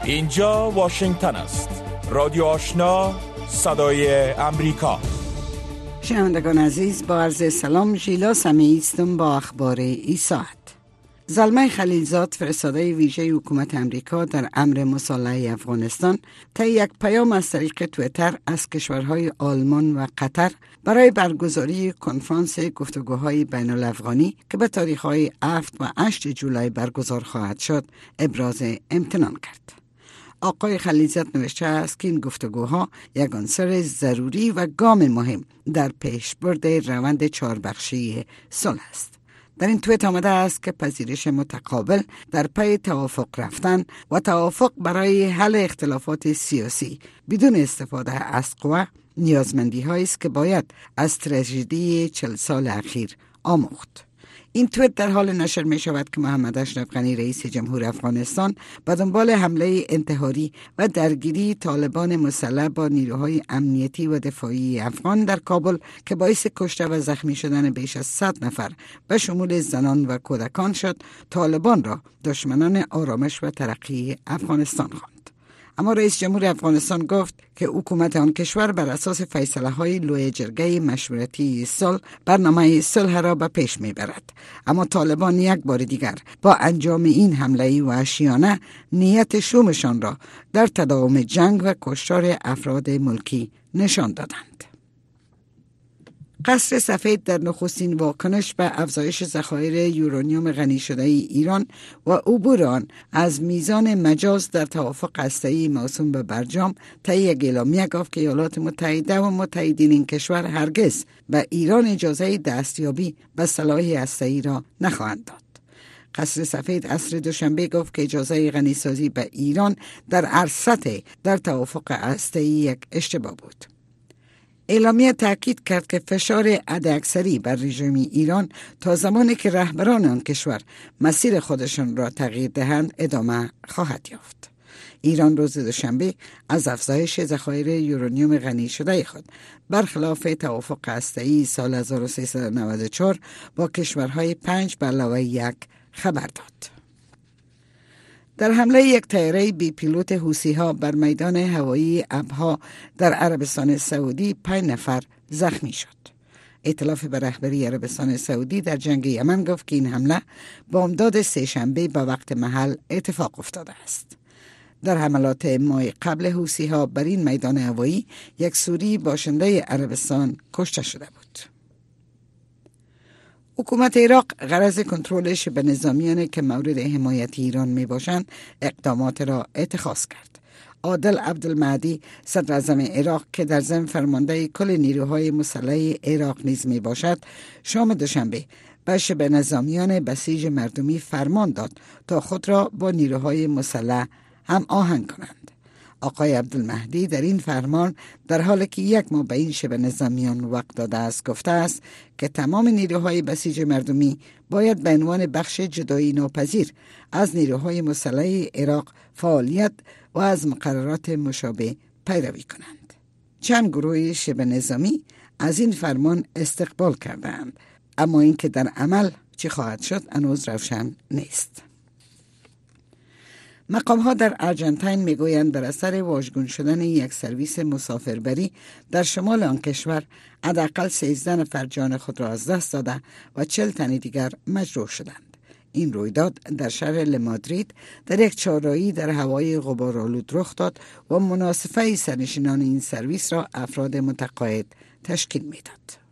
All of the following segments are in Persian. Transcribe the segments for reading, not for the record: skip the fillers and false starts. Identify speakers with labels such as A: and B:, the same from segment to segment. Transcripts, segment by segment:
A: اینجا واشنگتن است. رادیو آشنا، صدای امریکا.
B: شنوندگان عزیز، با عرض سلام، ژیلا سمیعی هستم با اخبار این ساعت. زلمه خلیلزاد، فرستاده ویژه حکومت امریکا در امر مسلح افغانستان، طی یک پیام از طریق تویتر از کشورهای آلمان و قطر برای برگزاری کنفرانس گفتگوهای بین الافغانی که به تاریخ‌های 7 و 8 جولای برگزار خواهد شد، ابراز امتنان کرد. آقای خلیلزاد نوشته است که این گفتگوها یک عنصر ضروری و گام مهم در پیشبرد روند چهاربخشی صلح است. در این توییت آمده است که پذیرش متقابل در پی توافق رفتن و توافق برای حل اختلافات سیاسی بدون استفاده از قوه نیازمندی هایی است که باید از تراژدی 40 سال اخیر آموخت. این توییت در حال نشر می شود که محمد اشرف غنی رئیس جمهور افغانستان به دنبال حمله انتحاری و درگیری طالبان مسلح با نیروهای امنیتی و دفاعی افغان در کابل که باعث کشته و زخمی شدن بیش از 100 نفر به شمول زنان و کودکان شد، طالبان را دشمنان آرامش و ترقی افغانستان خواند. اما رئیس جمهور افغانستان گفت که حکومت آن کشور بر اساس فیصله های لوی جرگه مشورتی صلح برنامه صلح را به پیش می برد. اما طالبان یک بار دیگر با انجام این حمله وحشیانه نیت شومشان را در تداوم جنگ و کشتار افراد ملکی نشان دادند. قصر سفید در نخستین واکنش به افزایش ذخایر یورانیوم غنی شده ایران و عبور آن از میزان مجاز در توافق هسته‌ای موسوم به برجام طی یک اعلامیه گفت که ایالات متحده و متحدین این کشور هرگز به ایران اجازه دستیابی به سلاح هسته‌ای را نخواهند داد. قصر سفید عصر دوشنبه گفت که اجازه غنیسازی به ایران در عرصت در توافق هسته‌ای یک اشتباه بود. اعلامیه تاکید کرد که فشار حداکثری بر رژیم ایران تا زمانی که رهبران آن کشور مسیر خودشان را تغییر دهند ادامه خواهد یافت. ایران روز دوشنبه از افزایش ذخایر یورانیوم غنی شده خود برخلاف توافق هسته‌ای سال 1394 با کشورهای 5+1 خبر داد. در حمله یک طیاره بی پیلوت حوثی‌ها بر میدان هوایی ابها در عربستان سعودی 5 نفر زخمی شد. ائتلاف به رهبری عربستان سعودی در جنگ یمن گفت که این حمله بامداد سه‌شنبه به وقت محل اتفاق افتاده است. در حملات ماه قبل حوثی‌ها بر این میدان هوایی یک سوری باشنده عربستان کشته شده بود. حکومت عراق غرض کنترل شبه نظامیانی که مورد حمایت ایران می باشند اقدامات را اتخاذ کرد. عادل عبدالمهدی صدر اعظم عراق که در ضمن فرمانده کل نیروهای مسلح عراق نیز می باشد، شام دوشنبه به شبه نظامیان بسیج مردمی فرمان داد تا خود را با نیروهای مسلح هم آهنگ کنند. آقای عبدالمهدی در این فرمان در حالی که 1 ماه به این شبه نظامیان وقت داده است گفته است که تمام نیروهای بسیج مردمی باید به عنوان بخش جدایی ناپذیر از نیروهای مسلح عراق فعالیت و از مقررات مشابه پیروی کنند. چند گروه شبه نظامی از این فرمان استقبال کردند، اما اینکه در عمل چی خواهد شد هنوز روشن نیست. مقام‌ها در آرژانتین میگویند بر اثر واژگون شدن یک سرویس مسافربری در شمال آن کشور حداقل 13 نفر جان خود را از دست داده و 40 تن دیگر مجروح شدند. این رویداد در شهر لمادرید در یک چهارراهی در هوای غبارآلود رخ داد و مناصفه سرنشینان این سرویس را افراد متقاعد تشکیل میداد.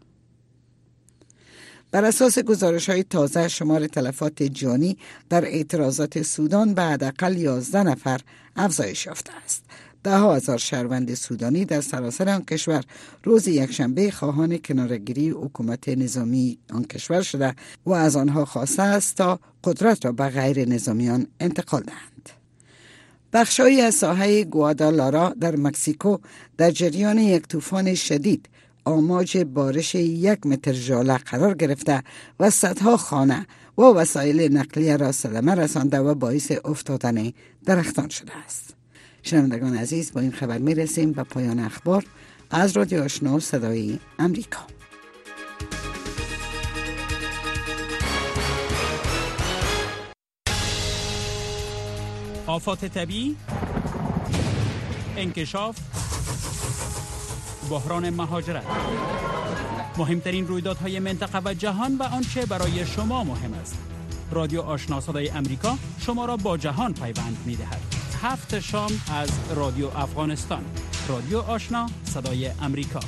B: بر اساس گزارش‌های تازه شمار تلفات جانی در اعتراضات سودان به حداقل 11 نفر افزایش یافته است. 10,000 شهروند سودانی در سراسر آن کشور روز یکشنبه خواهان کناره‌گیری حکومت نظامی آن کشور شده و از آنها خواسته است تا قدرت را به غیر نظامیان انتقال دهند. بخش‌هایی از ساحه گوادالارا در مکزیکو در جریان یک طوفان شدید آماج بارش 1 متر ژاله قرار گرفته و صدها خانه و وسایل نقلیه را صدمه رسانده و باعث افتادن درختان شده است. شنوندگان عزیز، با این خبر می رسیم به پایان اخبار از رادیو آشنا صدای امریکا.
C: آفات طبیعی، انکشاف، بحران مهاجرت، مهمترین رویدادهای منطقه و جهان و آنچه برای شما مهم است. رادیو آشنا صدای امریکا شما را با جهان پیوند می‌دهد. 7 شام از رادیو افغانستان. رادیو آشنا صدای امریکا.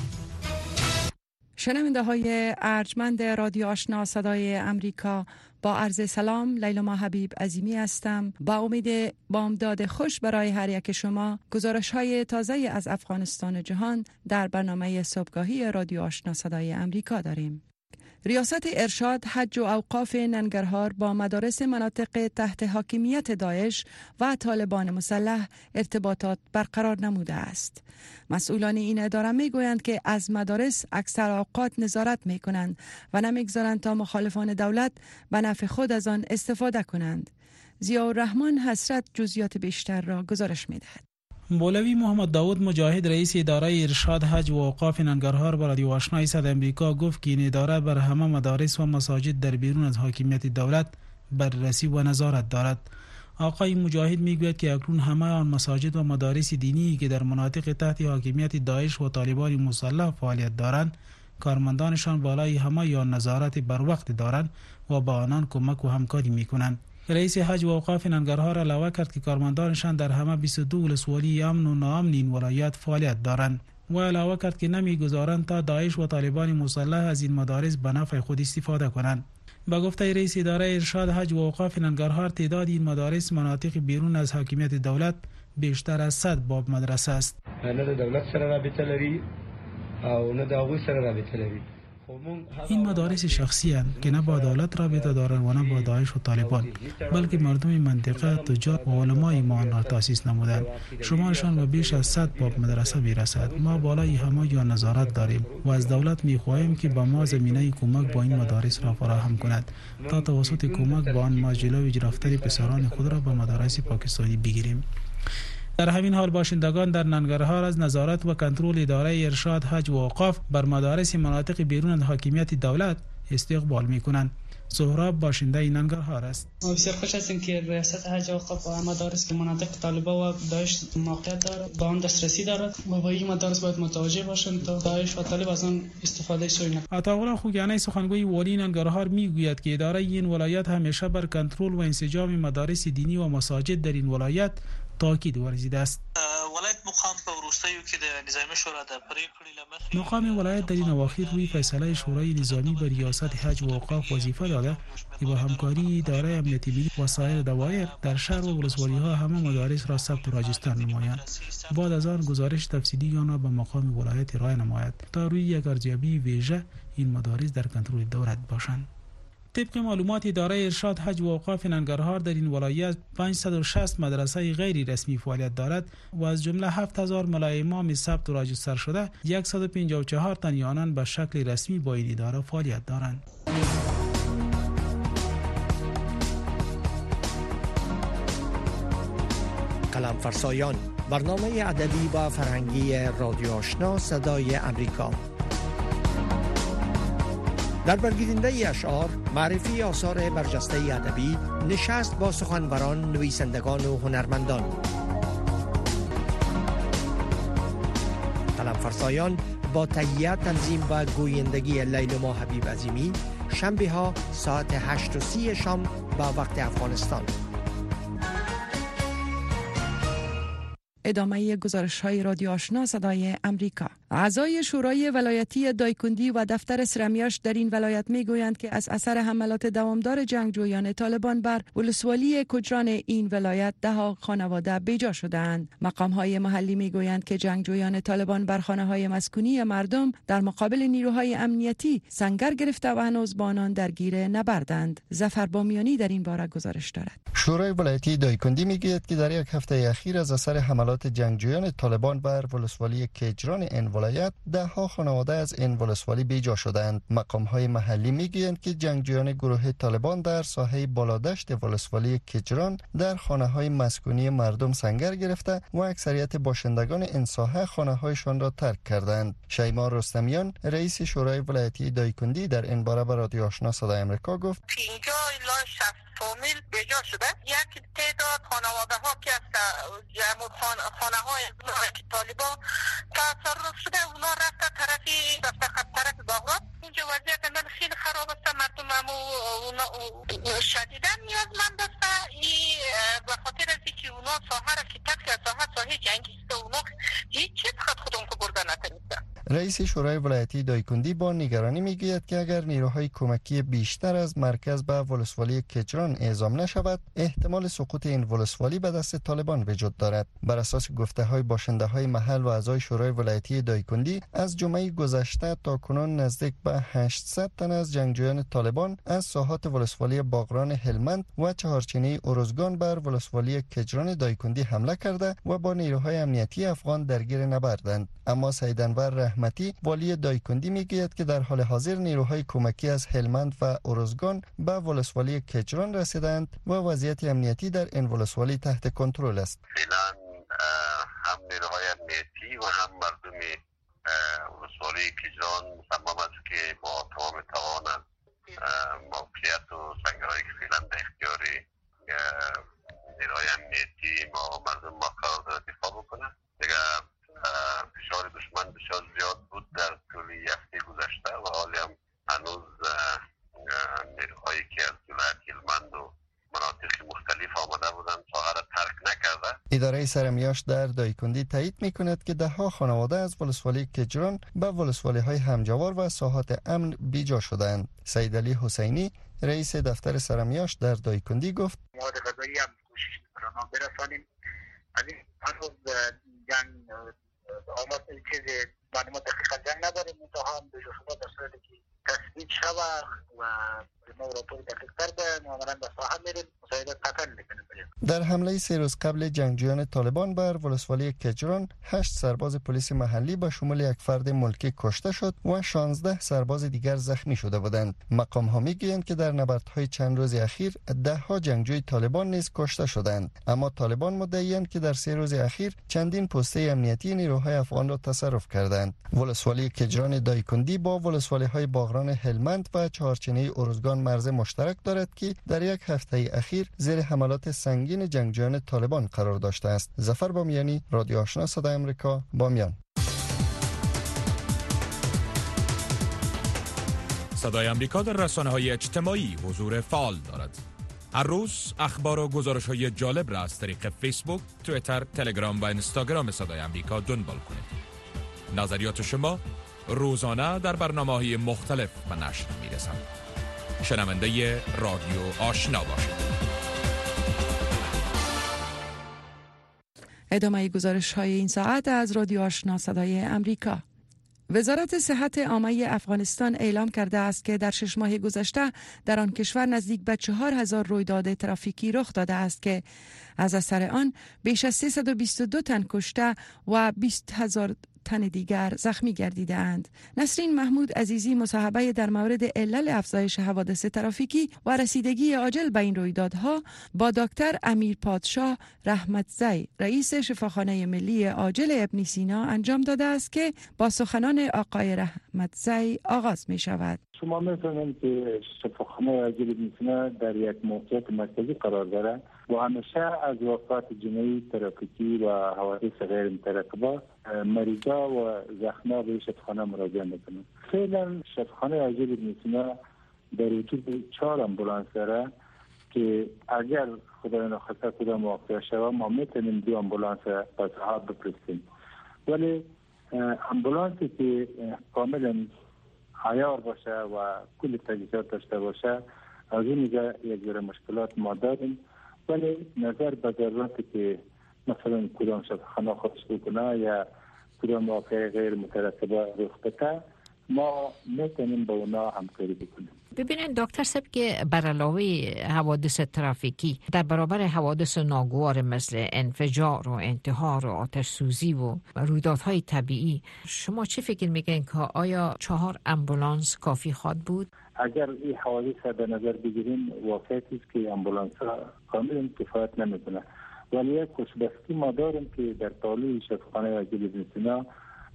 D: شنونده های ارجمند رادیو آشنا صدای امریکا، با عرض سلام، لیلا حبیب عظیمی هستم. با امید بامداد خوش برای هر یک شما، گزارش های تازه از افغانستان جهان در برنامه صبحگاهی رادیو آشنا صدای امریکا داریم. ریاست ارشاد حج و اوقاف ننگرهار با مدارس مناطق تحت حاکمیت داعش و طالبان مسلح ارتباطات برقرار نموده است. مسئولان این اداره می گویند که از مدارس اکثر اوقات نظارت می کنند و نمیگذارند تا مخالفان دولت به نفع خود از آن استفاده کنند. ضیاءالرحمن حسرت جزئیات بیشتر را گزارش می دهد.
E: مولوی محمد داود مجاهد رئیس اداره ارشاد حج و اوقاف ننگرهار با رادیو آشنا صدای امریکا گفت که این اداره بر همه مدارس و مساجد در بیرون از حاکمیت دولت بررسی و نظارت دارد. آقای مجاهد میگوید که اکنون همه آن مساجد و مدارس دینی که در مناطق تحت حاکمیت داعش و طالبان مسلح فعالیت دارند، کارمندانشان بالای همه یا نظارت بر وقت دارند و با آنان کمک و همکاری میکنند. رئیس حج و اوقاف ننگرهار علاوه کرد که کارمندانشان در همه 22 ولسوالی امن و ناامن این ولایت فعالیت دارند و علاوه کرد که نمیگذارند تا داعش و طالبان مسلح از این مدارس به نفع خود استفاده کنند. با گفته رئیس اداره ارشاد حج و اوقاف ننگرهار، تعداد این مدارس مناطق بیرون از حاکمیت دولت بیشتر از 100 باب مدرسه است.
F: نه د دولت سره رابطه لري او نه د هغوی سره رابطه لري.
E: این مدارس شخصی هستند که نه با دولت رابطه دارند و نه با داعش و طالبان، بلکه مردم منطقه، تجار و علمای ما آن را تأسیس نمودند. شمارشان به بیش از 100 باب مدرسه میرسد. ما بالای همه یا نظارت داریم و از دولت میخواهیم که با ما زمینه کمک با این مدارس را فراهم کند تا توسط کمک با آن ما جلوی رفتن پسران خود را به مدارس پاکستانی بگیریم. در همین حال باشندگان در ننگرهار از نظارت و کنترل اداره ارشاد حج و اوقاف بر مدارس مناطق بیرون از حاکمیت دولت استقبال می‌کنند. سهراب باشنده ننگرهار است.
G: ما بسیار خوش هستیم که ریاست حج و اوقاف و مدارس که مناطق طالبان و داعش موقعیت دارد با آن دسترسی دارد و با این مدارس باید متوجه باشند تا داعش و طالب از آن استفاده سوء نکنند.
E: عطاالله خوگیانی سخنگوی والی ننگرهار میگوید که اداره این ولایت همیشه بر کنترل و انسجام مدارس دینی و مساجد در این ولایت تاکید ورزیده است.
H: ولایت مقام په وروستیو کې د نظامی شورا د پریکړې لمخې
E: مقام ولایت در این اواخر روی فیصله شورای نظامی به ریاست حج و اوقاف وظیفه داده که با همکاری اداره امنیتی ملی و سایر دوایر در شهر و ولسوالی ها همه مدارس را ثبت و راجستر نمایند. بعد از آن گزارش تفصیلی آن را به مقام ولایت ارائه نماید تا روی یک ارزیابی ویژه این مدارس در کنترل دولت باشند. طبق معلومات اداره ارشاد حج و اوقاف ننگرهار در این ولایت 560 مدرسه غیر رسمی فعالیت دارد و از جمله 7000 ملای امام ثبت و راجستر شده 154 تن آنان به شکل رسمی با این اداره فعالیت دارند.
I: قلم فرسایان، برنامه ادبی و فرهنگی رادیو آشنا صدای امریکا. در برگیرنده اشعار، معرفی آثار برجسته ادبی، نشست با سخنوران، نویسندگان و هنرمندان. قلم فرسایان با تهیه، تنظیم و گویندگی لیلا حبیب عظیمی، شنبه ها ساعت 8:30 شام با وقت افغانستان.
D: ادامه گزارش‌های رادیو آشنا صدای امریکا. اعضای شورای ولایتی دایکندی و دفتر سرمیاش در این ولایت میگویند که از اثر حملات دوامدار جنگجویان طالبان بر ولسوالی کجران این ولایت 10 خانواده بیجا شدند. مقام‌های محلی میگویند که جنگجویان طالبان بر خانه‌های مسکونی مردم در مقابل نیروهای امنیتی سنگر گرفته و هنوز با آنان درگیر نبردند. ظفر بامیانی در این باره گزارش دارد.
J: شورای ولایتی دایکندی میگوید که در یک هفته اخیر از اثر حملات جنگجویان طالبان بر ولسوالی کجران این ولایت 10 خانواده از این ولسوالی بیجا شدند. مقام‌های محلی میگویند که جنگجویان گروه طالبان در ساحه بالادشت ولسوالی کجران در خانه‌های مسکونی مردم سنگر گرفته و اکثریت باشندگان این ساحه خانه‌هایشان را ترک کردند. شیما رستمیان رئیس شورای ولایتی دایکندی در این باره به رادیو آشنا صدای آمریکا گفت:
K: فامیل بیجا شده. یک تعداد خانواده ها که از جمهور خان خانه های که طالبان تصرف شده، اونا رفته طرف بغداد. اینجا وضعیت من خیلی خراب است، مردم هم شدیداً نیازمند است. این به خاطر از اینکه اونا ساحه را که تک ساحه جنگی است، اونا هیچ چیز خودم که برده نتونستن.
J: رئیس شورای ولایتی دایکندی با نگرانی میگوید که اگر نیروهای کمکی بیشتر از مرکز به ولسوالی کجران اعزام نشود، احتمال سقوط این ولسوالی به دست طالبان وجود دارد. بر اساس گفته‌های باشنده‌های محل و اعضای شورای ولایتی دایکندی، از جمعه گذشته تا کنون نزدیک به 800 تن از جنگجویان طالبان از ساحات ولسوالی باغران هلمند و چهارچینه ارزگان بر ولسوالی کجران دایکندی حمله کرده و با نیروهای امنیتی افغان درگیر نبردند. اما سید انور رحمتی والی دایکندی میگوید که در حال حاضر نیروهای کمکی از هلمند و ارزگان به ولسوالی کجران رسیدند و وضعیت امنیتی در این ولسوالی تحت کنترل است.
L: فعلا هم نیروهای امنیتی و هم مردم ولسوالی کجران مصمم است که با تمام توان از موقعیت و سنگرهایی که فعلا در اختیار نیروهای امنیتی ما مردم ما قرار دارد دفاع بکنه. دیگه فشار دشمن بسیار زیاد بود در طول هفته گذشته و حالی هم هنوز نیروهایی که از ولایت هلمند و مناطق مختلف آمده بودند ساحه را ترک نکرده.
J: اداره سرمیاش در دایکندی تایید میکند که دهها خانواده از ولسوالی کجران به ولسوالی های همجوار و ساحات امن بیجا شدند. سید علی حسینی رئیس دفتر سرمیاش در دایکندی گفت:
M: مواد غذایی هم کوشش می‌کنیم برسانیم. از این هنوز جنگ آمد چیز معلومات دقیقا جنگ نداریم، منتها هم بیجا شده در صورتی که تثبیت شود و ما راپور دقیق کرده معاملا به ساحه میریم مساعدت قطعا میکنیم.
J: در حمله 3 روز قبل جنگجویان طالبان بر ولسوالی کجران 8 سرباز پلیس محلی به شمول یک فرد ملکی کشته شد و 16 سرباز دیگر زخمی شده بودند. مقام ها میگویند که در نبردهای چند روز اخیر 10 جنگجوی طالبان نیز کشته شدند، اما طالبان مدعی‌اند که در 3 روز اخیر چندین پسته امنیتی نیروهای افغان را تصرف کردند. ولسوالی کجران دایکندی با ولسوالی های باغران هلمند و چهارچینه ارزگان مرز مشترک دارد که در یک هفته اخیر زیر حملات سنگین جنگجویان طالبان قرار داشته است. ظفر بامیانی، رادیو آشنا صدای آمریکا، بامیان.
A: صدای آمریکا در رسانه‌های اجتماعی حضور فعال دارد. هر روز اخبار و گزارش‌های جالب را از طریق فیسبوک، توییتر، تلگرام و اینستاگرام صدای آمریکا دنبال کنید. نظریات شما روزانه در برنامه‌های مختلف به نشر می‌رسند. شنونده رادیو آشنا باشید.
D: ادامه گزارش های این ساعت از رادیو آشنا صدای امریکا. وزارت صحت عامه افغانستان اعلام کرده است که در 6 ماه گذشته در آن کشور نزدیک به 4000 رویداد ترافیکی رخ داده است که از اثر آن بیش از 322 تن کشته و 20000 تن دیگر زخمی گردیدند. نسرین محمود عزیزی مصاحبه در مورد علل افزایش حوادث ترافیکی و رسیدگی عاجل به این رویدادها با دکتر امیر پادشاه رحمتزی رئیس شفاخانه ملی عاجل ابن سینا انجام داده است که با سخنان آقای رحمتزی آغاز می شود.
N: شما می‌فهمید که شفاخانه عاجل ابن سینا در یک موقعیت مرکزی قرار دارد و همیشه از وفات جنایی ترافیکی و حوادث غیر مترتبه مریضا و زخما به شفاخانه مراجعه میکنند. فعلا شفاخانه عاجل ابن سینا در وجود 4 امبولانس داره که اگر خدای نخواسته کدام واقع شود ما میتونیم 2 امبولانس به صاحب بفرستیم، ولی امبولانسی که کاملا عیار باشه و کل تجهیزات داشته باشه از این میگه یک جور مشکلات ما داریم، ولی نظر به ضروراتی که مثلا کدام شفاخانه خودش بکنه یا کدام واقع غیر مترتبه رخ بده ما میتونیم با اونا همکاری بکنیم.
O: ببینید دکتر صاحب که بر علاوه حوادث ترافیکی در برابر حوادث ناگوار مثل انفجار و انتحار و آتش سوزی و رویدادهای طبیعی شما چه فکر میکنید که آیا 4 امبولانس کافی خواهد بود؟
N: اگر این حوادث در نظر بگیریم واقعیتی است که امبولانس ها کاملا کفایت نمیکنه، ولی یک خوشبختی ما داریم که در تالی شفاخانه عاجل ابن سینا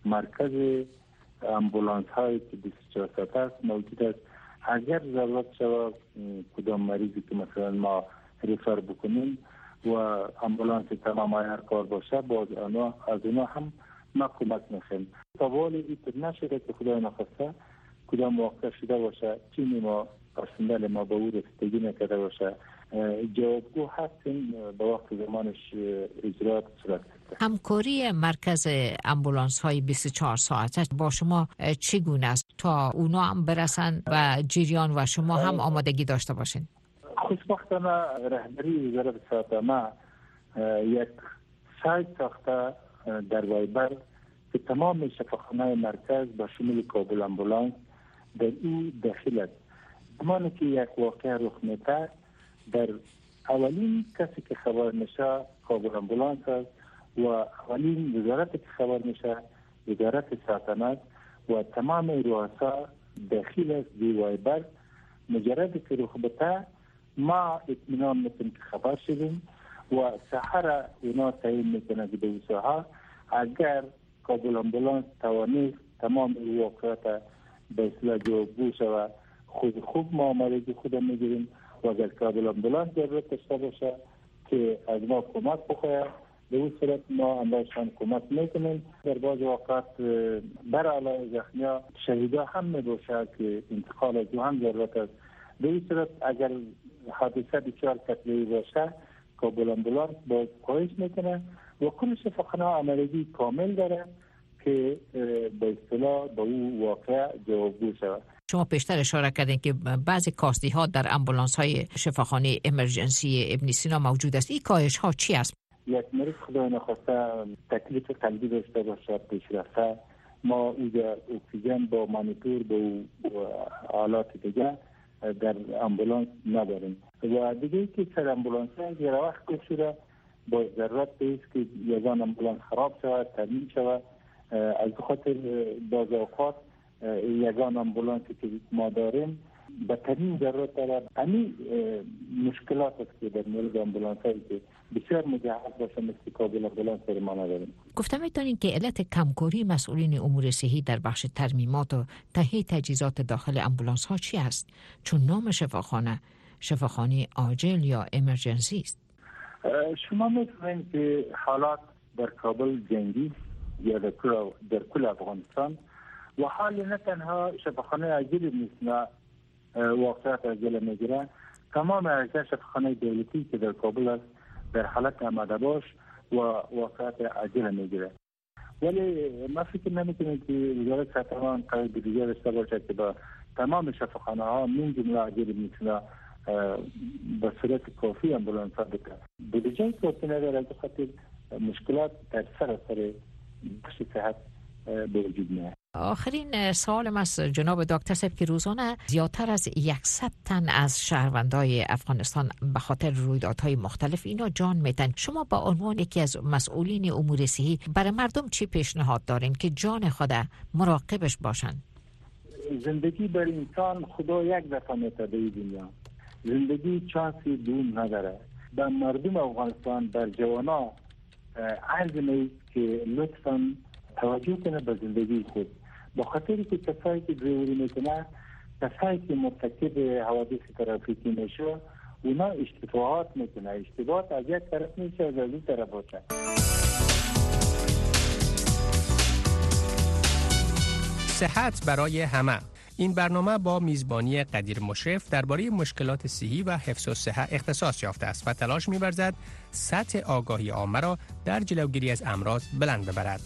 N: مرکز امبولانس هایی که 24 ساعته است موجود است. اگر ضرورت شود کدام مریضی که مثلا ما ریفر بکنیم و امبولانس تمام عیار کار باشه، باز از اونا هم ما کمک میخوایم. تا والی این نشده که خدای نخواسته کدام واقع شده باشه، چینی ما پرسنل ما به او رسیدگی نکرده باشه، جوابگو هستیم به وقت زمانش اجرات صورت گرفته.
O: همکاری مرکز امبولانس های 24 ساعته با شما چگونه است تا اونا هم برسن و جریان و شما هم آمادگی داشته باشین؟
N: خوشبختانه رهبری وزارت صحت ما یک سایت ساخته در وایبر که تمام شفاخانه مرکز با شمول کابل امبولانس در او داخل است. زمانی که یک واقعه رخ میده، در اولین کسی که خبر میشه کابل امبولانس است و اولین وزارتی که خبر میشه وزارت صحت و تمام رؤسا داخل است دی وایبر. مجرد که رخ بده ما اطمینان میکنیم که خبر شدیم و سحر اونا تعیین میکنه که به ساحه اگر کابل امبولانس توانست تمام واقعات به اصطلاح جوابگو شود، خود خوب ما آمادگی خود میگیریم و اگر کابل امبولانس ضرورت داشته باشه که از ما کمک بخواهد به اون صورت ما اندازشان کمک میکنیم. در بعض اوقات بر علیه زخمیا شهیدا هم میباشه که انتقال از هم ضرورت است. به این صورت اگر حادثه بسیار قتلی باشه کابل امبولانس باز کاهش میکنه و کل شفاخانه آمادگی کامل داره که به اصطلاح به او واقع جوابگو شود.
O: شما پیشتر اشاره کردین که بعضی کاستی ها در امبولانس های شفاخانه امرجنسی ابن سینا موجود است. این کاهش ها چی است؟
N: یک مریض خدای نخواسته تکلیف قلبی داشته باشه پیشرفته، ما اینجا اکسیژن با مانیتور با آلات دیگه در امبولانس نداریم و دیگه که سر امبولانس یه وقت که شده با ضرورت است که یگان امبولانس خراب شود تامین شود. از خاطر بعض اوقات یگان امبولانسی که ما داریم بدترین ضرورت داره. همین مشکلات است که در مورد امبولانس هایی که بسیار مجهز باشه مثل کابل امبولانس در ما نداریم.
O: گفتم میتونین که علت کمکاری مسئولین امور صحی در بخش ترمیمات و تهیه تجهیزات داخل امبولانس ها چی است؟ چون نام شفاخانه عاجل یا امرجنسی است.
N: شما می‌فهمید که حالات در کابل جنگی یا در کل افغانستان و حال نه تنها شفاخانه عاجل نیست واقعیت عاجل میگیره، تمام اجزای شفاخانه دولتی که در کابل است در حالت آماده باش و واقعیت عاجل میگیره. ولی ما فکر نمیکنیم که وزارت صحت قید دیگه داشته باشه که با تمام شفاخانه ها من جمله عاجل میتونه به صورت کافی امبولانس ها بده. بودجه کافی نداره، از خاطر مشکلات در سراسر بخش صحت به وجود میاد.
O: آخرین سوالم از جناب دکتر صاحب که روزانه زیادتر از 100 تن از شهروندای افغانستان به خاطر رویدادهای مختلف اینا جان میتن. شما با عنوان یکی از مسئولین امور صحی برای مردم چی پیشنهاد دارین که جان خود مراقبش باشن؟
N: زندگی بر انسان خدا یک دفعه میده به دنیا. زندگی چانسی دوم نداره. به مردم افغانستان بر جوانا عرض می‌کنم که لطفاً توجه کنه به زندگی خود. با خاطری که کسایی که دریوری میکنه، کسایی که مرتکب حوادث ترافیکی میشه، اونا اشتباهات میکنه. اشتباهات از یک طرف میشه از این طرف باشه.
P: صحت برای همه. این برنامه با میزبانی قدیر مشرف درباره مشکلات صحی و حفظ الصحه اختصاص یافته است و تلاش می‌ورزد سطح آگاهی عامه را در جلوگیری از امراض بلند ببرد.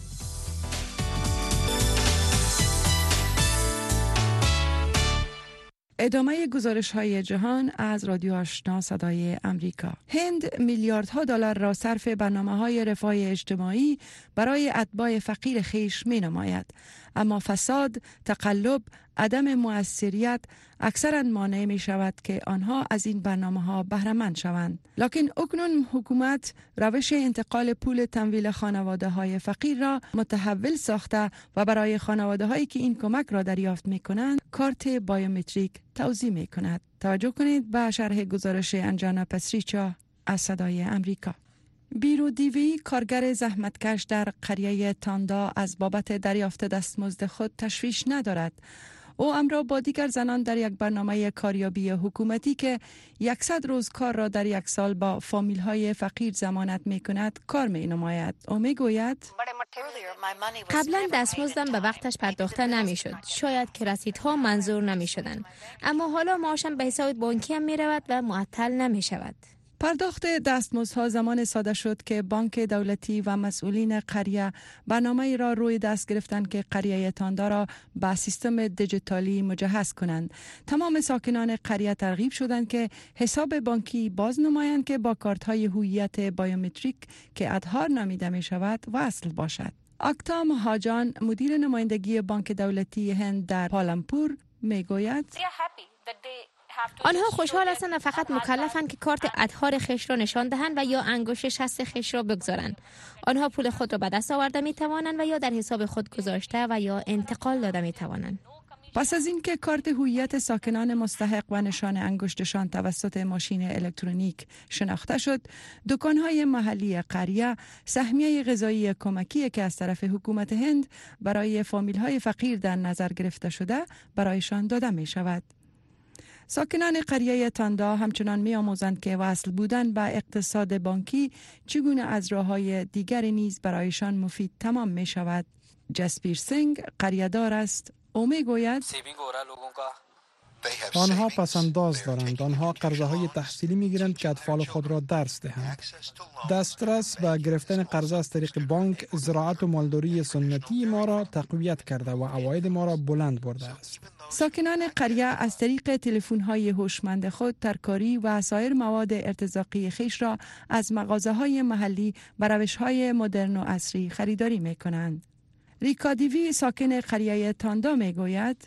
D: ادامه گزارش‌های جهان از رادیو آشنا صدای امریکا. هند میلیاردها دلار را صرف برنامه‌های رفاه اجتماعی برای اتباع فقیر خویش می‌نماید، اما فساد، تقلب، عدم مؤثریت اکثراً مانع می‌شود که آنها از این برنامه‌ها بهره مند شوند. لکن اکنون حکومت روش انتقال پول تمویل خانواده‌های فقیر را متحول ساخته و برای خانواده‌هایی که این کمک را دریافت می‌کنند کارت بایومتریک توزیع می‌کند. توجه کنید به شرح گزارش انجانا پسریچا از صدای امریکا. بیرو دیوی کارگر زحمتکش در قریه تاندا از بابت دریافت دستمزد خود تشویش ندارد. او همراه با دیگر زنان در یک برنامه کاریابی حکومتی که 100 روز کار را در یک سال با فامیل‌های فقیر ضمانت می‌کند کار می‌نماید. او می‌گوید
Q: قبلا دستمزدم به وقتش پرداخته نمی‌شد. شاید که رسیدها منظور نمی‌شدند. اما حالا معاشم به حساب بانکی هم می‌رود و معطل نمی‌شود.
D: پرداخت دستمزدها زمان ساده شد که بانک دولتی و مسئولین قریه برنامه را روی دست گرفتند که قریه تاندا را به سیستم دیجیتالی مجهز کنند. تمام ساکنان قریه ترغیب شدند که حساب بانکی باز نمایند که با کارت‌های هویت بایومتریک که اظهار نامیده می شود وصل باشد. آکتا مهاجان مدیر نمایندگی بانک دولتی هند در پالمپور می گوید
Q: آنها خوشحال هستند و فقط مکلفند که کارت اظهار خویش را نشان دهند و یا انگشت شست خویش را بگذارند. آنها پول خود را به دست آورده می توانند و یا در حساب خود گذاشته و یا انتقال داده می توانند.
D: پس از اینکه کارت هویت ساکنان مستحق و نشان انگشتشان توسط ماشین الکترونیک شناخته شد، دکان‌های محلی قریه سهمیه غذایی کمکی که از طرف حکومت هند برای فامیل‌های فقیر در نظر گرفته شده برایشان داده می شود. ساکنان قریه تاندا همچنان می آموزند که وصل بودن به اقتصاد بانکی چگونه از راه‌های دیگری نیز برایشان مفید تمام می شود. جسپیر سینگ قریه دار است. او می گوید
R: آنها پسنداز دارند. آنها قرضه های تحصیلی می گیرند که اطفال خود را درس دهند. دسترس به گرفتن قرضه از طریق بانک زراعت و مالداری سنتی ما را تقویت کرده و عواید ما را بلند برده است.
D: ساکنان قریه از طریق تلفن‌های هوشمند خود ترکاری و سایر مواد ارتزاقی خیش را از مغازه‌های محلی به روش‌های مدرن و عصری خریداری می‌کنند. ریکا دیوی ساکن قریه تاندا می‌گوید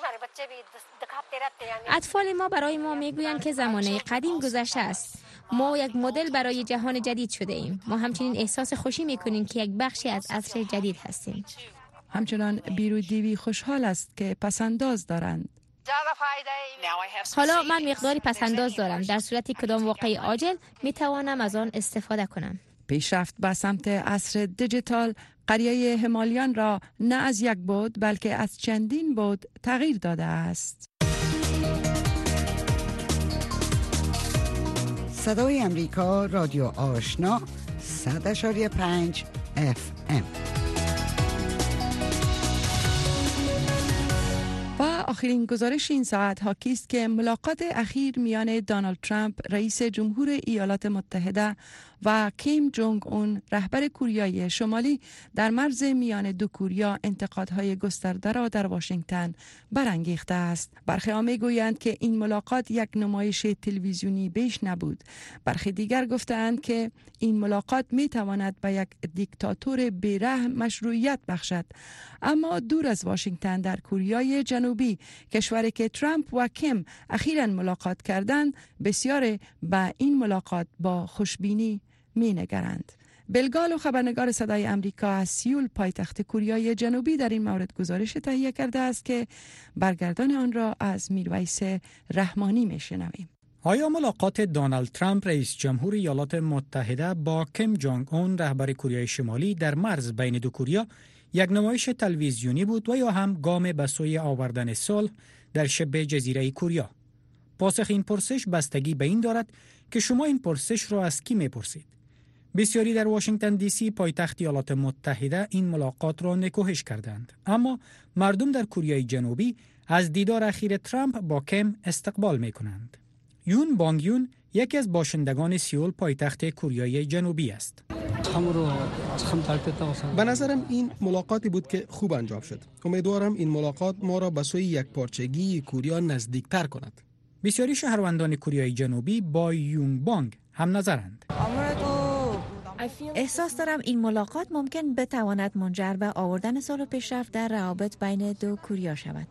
Q: اطفال ما برای ما میگویند که زمانه قدیم گذشته است. ما یک مدل برای جهان جدید شده ایم. ما همچنین احساس خوشی می‌کنیم که یک بخشی از عصر جدید هستیم.
D: همچنان بیرو دیوی خوشحال است که پسنداز دارند.
Q: حالا من مقداری پسنداز دارم. در صورتی کدام واقعی عاجل می توانم از آن استفاده کنم.
D: پیشرفت به سمت عصر دیجیتال قریه همالیان را نه از یک بعد بلکه از چندین بعد تغییر داده است.
B: صدای امریکا رادیو آشنا 100.5 FM.
D: و آخرین گزارش این ساعت حاکی است که ملاقات اخیر میان دونالد ترامپ رئیس جمهور ایالات متحده و کیم جونگ اون رهبر کوریای شمالی در مرز میان دو کوریا انتقادهای گسترده را در واشنگتن برانگیخته است. برخی ها میگویند که این ملاقات یک نمایش تلویزیونی بیش نبود. برخی دیگر گفتند که این ملاقات میتواند به یک دیکتاتور بیرحم مشروعیت بخشد. اما دور از واشنگتن در کوریای جنوبی، کشوری که ترامپ و کیم اخیراً ملاقات کردند، بسیار به این ملاقات با خوشبینی می نگرند. بلگال و خبرنگار صدای امریکا از سیول پایتخت کوریای جنوبی در این مورد گزارش تهیه کرده است که برگردان آن را از میرویس رحمانی می شنویم.
C: آیا ملاقات دونالد ترامپ رئیس جمهور ایالات متحده با کیم جونگ اون رهبر کره شمالی در مرز بین دو کره یک نمایش تلویزیونی بود و یا هم گام به سوی آوردن صلح در شبه جزیره کره؟ پاسخ این پرسش بستگی به این دارد که شما این پرسش را از کی میپرسید. بسیاری در واشنگتن دی سی پایتخت ایالات متحده این ملاقات را نکوهش کردند، اما مردم در کره جنوبی از دیدار اخیر ترامپ با کیم استقبال میکنند. یون بانگ یون یکی از باشندگان سیول پایتخت کره جنوبی است.
R: به نظرم این ملاقاتی بود که خوب انجام شد. امیدوارم این ملاقات ما را به سوی یک پارچگی کره نزدیکتر کند.
C: بسیاری شهروندان کره جنوبی با یونگ بانگ هم نظرند.
S: احساس دارم این ملاقات ممکن بتواند منجر به آوردن صلح و پیشرفت در روابط بین دو کره شود.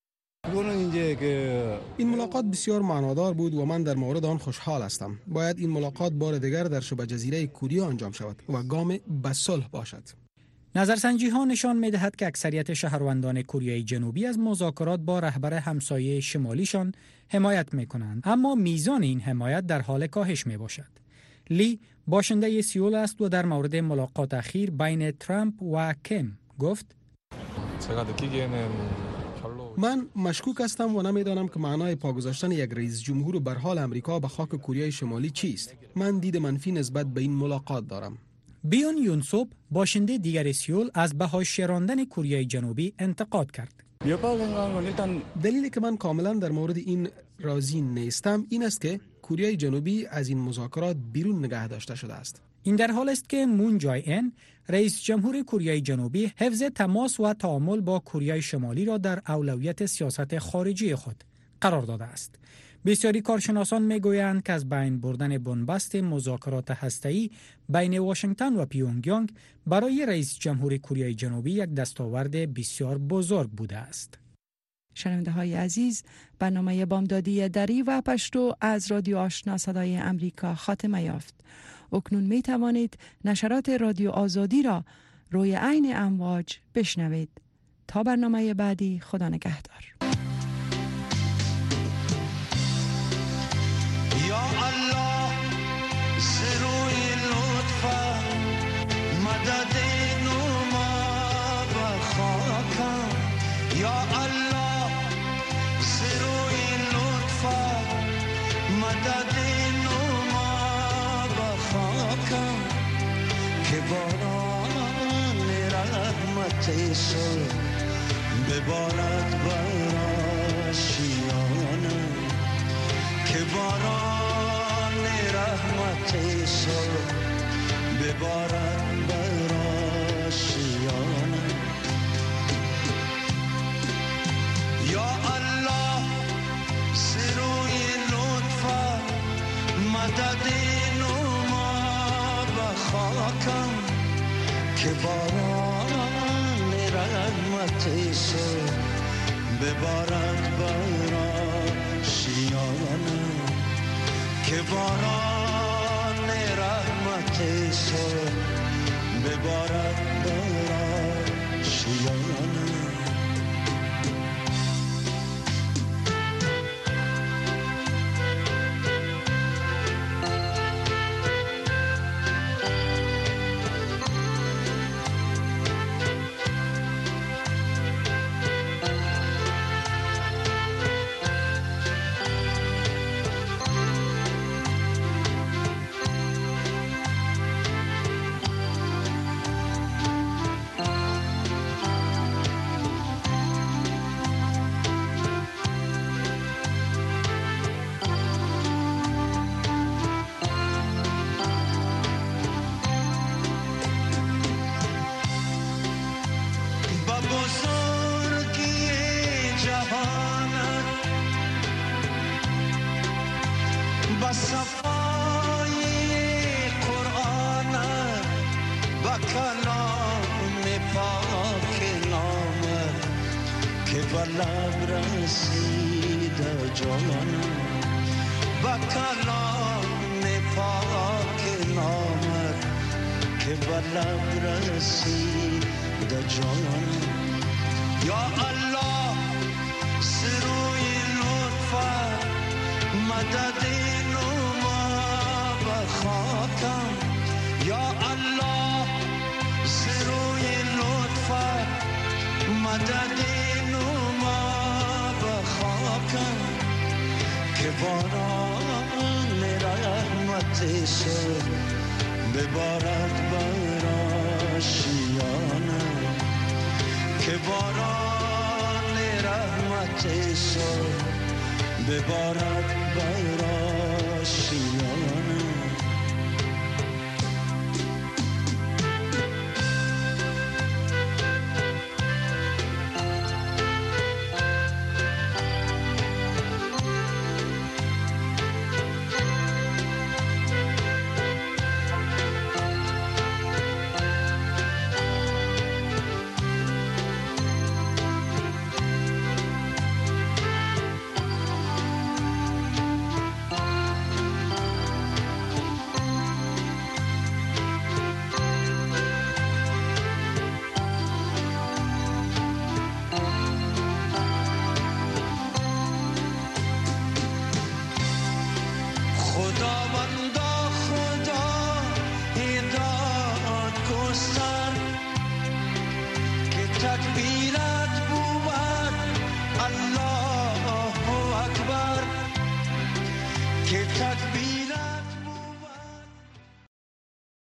R: این ملاقات بسیار معنادار بود و من در مورد آن خوشحال هستم. باید این ملاقات بار دیگر در شبه جزیره کره انجام شود و گام به صلح باشد.
C: نظرسنجی ها نشان می دهد که اکثریت شهروندان کره جنوبی از مذاکرات با رهبر همسایه شمالیشان حمایت می کنند، اما میزان این حمایت در حال کاهش می باشد. لی باشنده سیول است و در مورد ملاقات اخیر بین ترامپ و کیم گفت:
R: من مشکوک هستم و نمیدانم که معنای پا گذاشتن یک رئیس جمهور بر حال امریکا به خاک کره شمالی چیست. من دید منفی نسبت به این ملاقات دارم.
C: بیون یونسوب باشنده دیگر سیول از بهاش راندن کره جنوبی انتقاد کرد.
R: دلیلی که من کاملا در مورد این راضی نیستم این است که کره جنوبی از این مذاکرات بیرون نگه داشته شده است.
C: این در حال است که مون جای این رئیس جمهور کره جنوبی حفظ تماس و تعامل با کره شمالی را در اولویت سیاست خارجی خود قرار داده است. بسیاری کارشناسان میگویند که از بین بردن بنبست مذاکرات هسته‌ای بین واشنگتن و پیونگیانگ برای رئیس جمهور کره جنوبی یک دستاورد بسیار بزرگ بوده است.
D: شنونده های عزیز، برنامه بامدادی دری و پشتو از رادیو آشنا صدای امریکا خاتمه یافت. اکنون می توانید نشرات رادیو آزادی را روی عین امواج بشنوید. تا برنامه بعدی، خدا نگهدار.
T: یا الله سروی لطفا مدد نما و خاکم. یا الله سروی لطفا مدد نما و خاکم که باران رحمت سر ببارد بر آشیانم که باران رحمت سر ببارد بر آشیانم. یا الله سروی لطفا مدد نما و خاکم که باران رحمت سر ببارد بر آشیانم که باران رحمت سر ببارد بر آشیانم. لب رسیده جانم با کلام پاک نامت که با لب رسیده جانم. یا الله سروی لطفا مدد نما و خاکم. یا الله سروی لطفا مدد که باران رحمت سر ببارد بر آشیانم که باران رحمت سر ببارد بر آشیانم.